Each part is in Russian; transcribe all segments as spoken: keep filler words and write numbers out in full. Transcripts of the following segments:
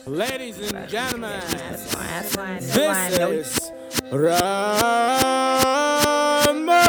Ladies and gentlemen, this is Ramos.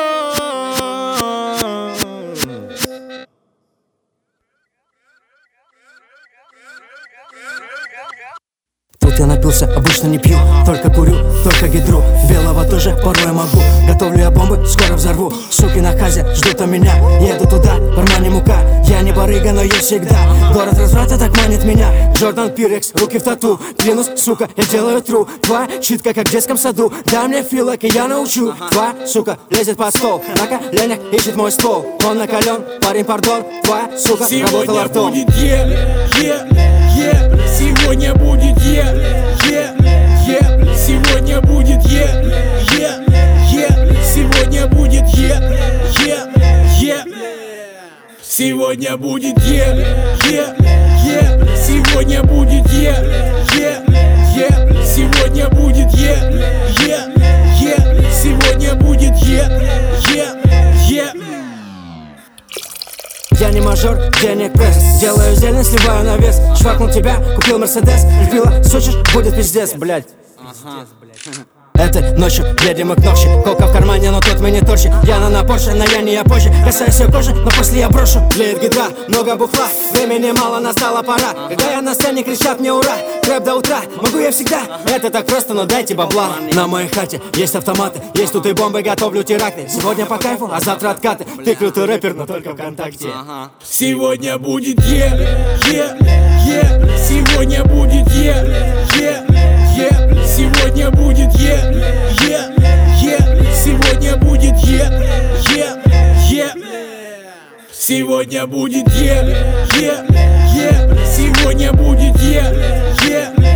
Тут я напился, обычно не пью, только курю, только гидру. Белого тоже порой могу. Готовлю я бомбы, скоро взорву. Суки на хазе ждут у меня. Еду туда, в кармане мука. Я не барыга, но есть всегда. Город разврата так манит меня. Джордан Пирекс, руки в тату. Клянусь, сука, я делаю тру. Твоя читка, как в детском саду. Дай мне филок, и я научу. Твоя, сука, лезет под стол. На коленях ищет мой ствол. Он накален, парень, пардон. Твоя, сука, работала ртом. Сегодня будет е, е, е. Сегодня будет е, е, е. Сегодня будет е, е, е. Сегодня будет е, е, е. Сегодня будет е, е, е. Сегодня будет е, е, е. Сегодня будет е, е, е. Сегодня будет е, е, е. Я не мажор, денег пресс. Делаю зелень, сливаю на вес. Швакнул тебя, купил Мерседес. Любила, сочишь, будет пиздец, блядь. Этой ночью едем мы к ночи. Колка в кармане, но тот мы не торчи. Яна на Порше, на Яне я позже. Касаюсь ее кожи, но после я брошу. Длеет гидра, много бухла. Времени мало, настала пора. Когда я на сцене, кричат мне ура. Трэп до утра, могу я всегда. Это так просто, но дайте бабла. На моей хате есть автоматы. Есть тут и бомбы, готовлю теракты. Сегодня по кайфу, а завтра откаты. Ты крутой рэпер, но только ВКонтакте. Сегодня будет е, е, е. Сегодня будет е, е, е. Сегодня будет е, е, е. Сегодня будет е, е, е. Сегодня будет е, е, е. Сегодня будет е, е.